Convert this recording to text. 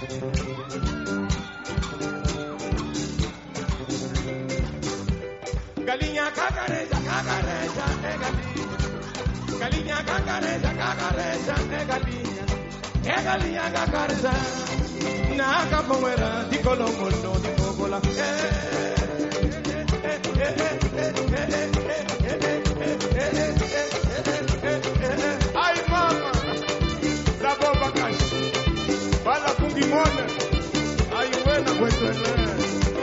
Galinha cagareja, cagareja, é galinha. Galinha cagareja, cagareja, é galinha. É galinha cagareja. Na capoeira de Colombo, de Cocola. Ai, mama, da bomba caixa. Fala com Guimona. Ai, buena, buena.